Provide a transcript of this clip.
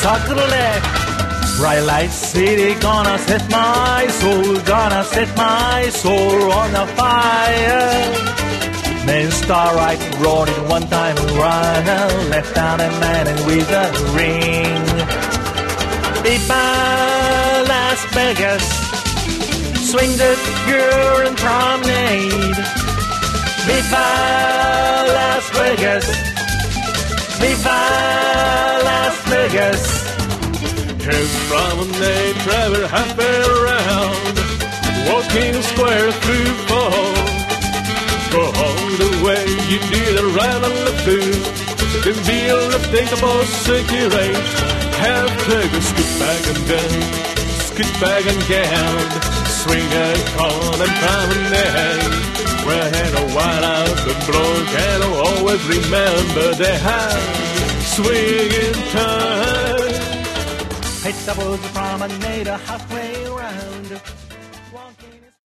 chocolate. Bright light city gonna set my soul, gonna set my soul on a fire. Main star right rolling one time run, left out a man with a ring. Viva Las Vegas, swing the girl and promenade. Viva Las Vegas, Viva Las Vegas. His promenade travel half around, walking square through fall. Go all the way you did around on the food. The feel of thinkable cigarette. Have pleasure, scoot back and down, scoot back and down. Swing a corn and promenade. Where had a while out the blow, can always remember the high swinging time. It doubles the promenade halfway around. Walking